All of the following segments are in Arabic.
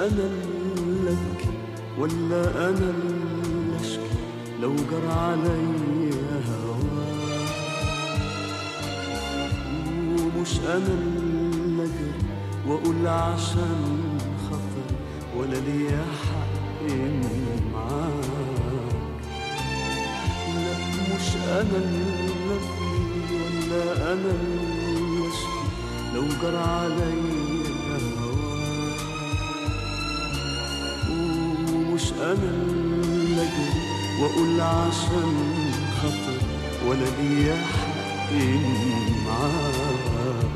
أنا اللي أبكي ولا أنا اللي أشكي لو جرى عليا هواك، ومش أنا اللي أجري وأقول عشان خاطر ولا ليا حق معاك. لا مش أنا اللي أبكي ولا أنا اللي أشكي لو جرى عليا هواك، ومش أنا اللي أجري وأقول عشان خاطر ولا ليا حق معاك.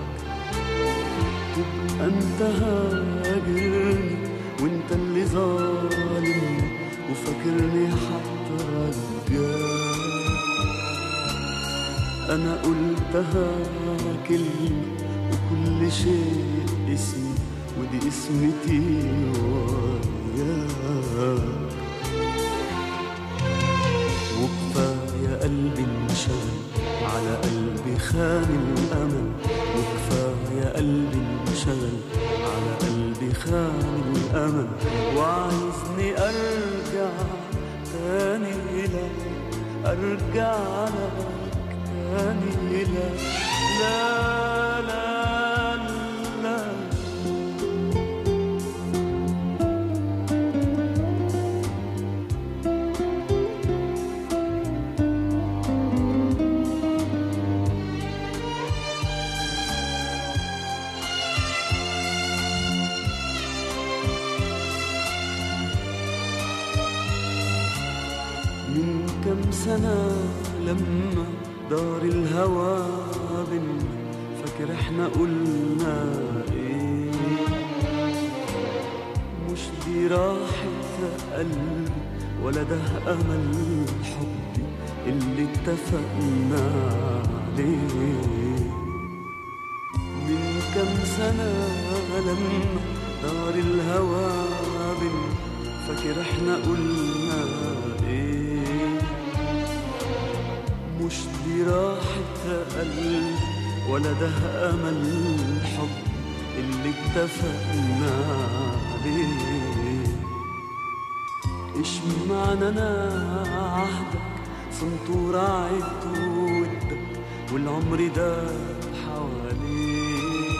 تبقى انت هاجرني وانت اللي ظالمني وفاكرني هترجاك. انا قلتها كلمة وكل شيء اسمي ودي اسمتي وياك. وكفاية قلبي انشغل على قلبي خان الأمل، وكفاية قلبي انشغل على قلبي خان الأمل، وعايزني أرجع تاني لك، أرجع لك تاني لك. لا لا لا من كم سنة لما دار الهوى بينا، فاكر احنا قلنا ايه؟ مش دي راحة قلبي ولا ده أمل حبي اللي اتفقنا عليه. من كم سنة لما دار الهوى بينا، فاكر احنا قلنا ايه؟ مش دي راحة قلبي ولا ده أمل حب اللي اتفقنا عليه. إيش معنى أنا عهدك صنطور عدت ودك والعمر ده حواليك،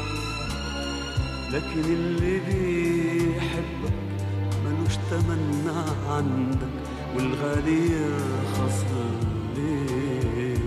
لكن اللي بيحبك ملوش تمنى عندك والغالي يرخص ليه.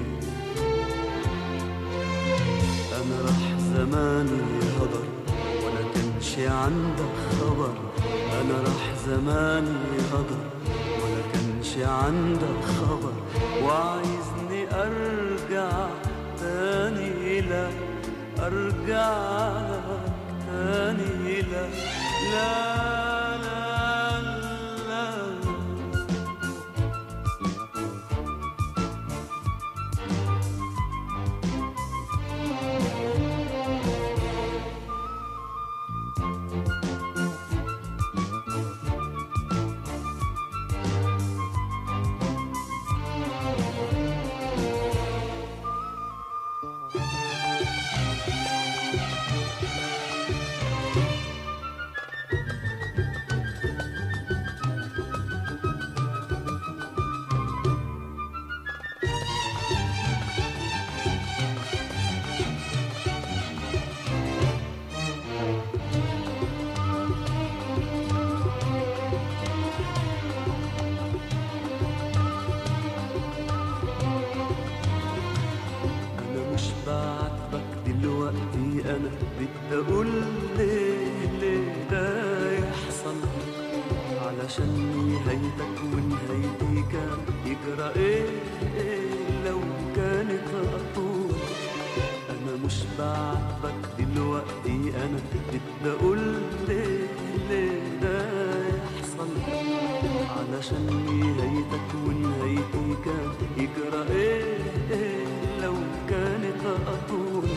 أنا راح زماني هدر ولا كانش عندك خبر، أنا راح زماني هدر ولا كانش عندك خبر، وعايزني أرجع تاني لك، أرجع لك تاني لك. لا لا لا أنا بدي أقول ليه ده يحصل، علشان نهايتك ونهايتي كان يجرى إيه لو كانت أطول. أنا مش بعاتبك دلوقتي، أنا بدي أقول ليه ده يحصل، علشان نهايتك ونهايتي كان يجرى إيه لو كانت أطول.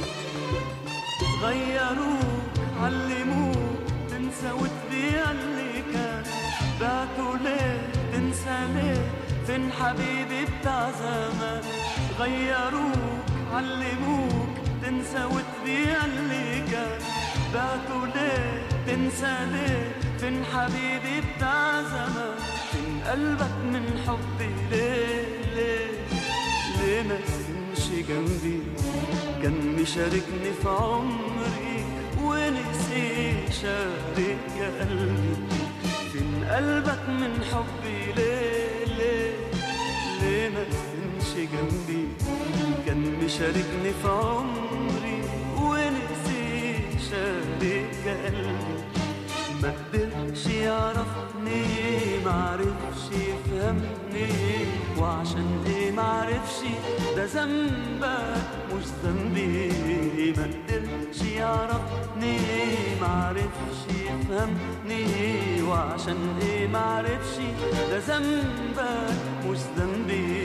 غيروك علموك تنسى وتبيع اللي كان، بعتوا ليه تنسى ليه فين حبيبي بتاع زمان. غيروك علموك تنسى وتبيع اللي كان، بعته ليه تنسى ليه فين حبيبي بتاع زمان فين قلبك من حبي ليه ليه ليه ما تكونش جنبي كان مشاركني في عمري ونسي شارك قلبي فين قلبك من حبي ليه ليه ليه ما تكونش جنبي كان مشاركني في عمري ونسي شارك قلبي ما قدرش يعرفني معرفش يفهمني وعشان ايه معرفش ده ذنبك مش ذنبي ما قدرش يعرفني معرفش يفهمني وعشان ايه معرفش ده ذنبك مش ذنبي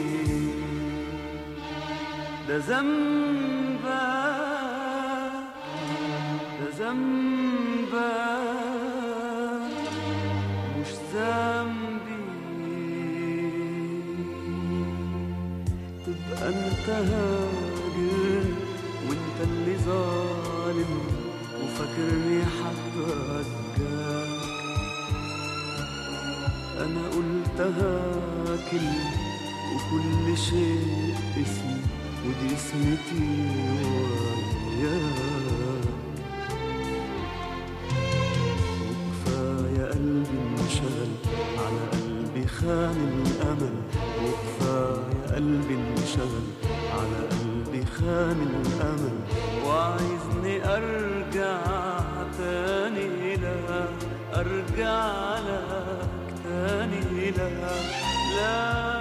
ده ذنبك ده ذنبك مش ذنبي تبقى انت هاجر وانت اللي ظالم وفاكرني حترجاك انا قلتها كلمة وكل شيء اسمي ودي اسمتي وياك وكفاية قلبي انشغل على قلبي خان الأمل وكفاية قلبي انشغل على قلبي خان الأمل وعايزني أرجع تاني لك أرجع لك تاني لك لا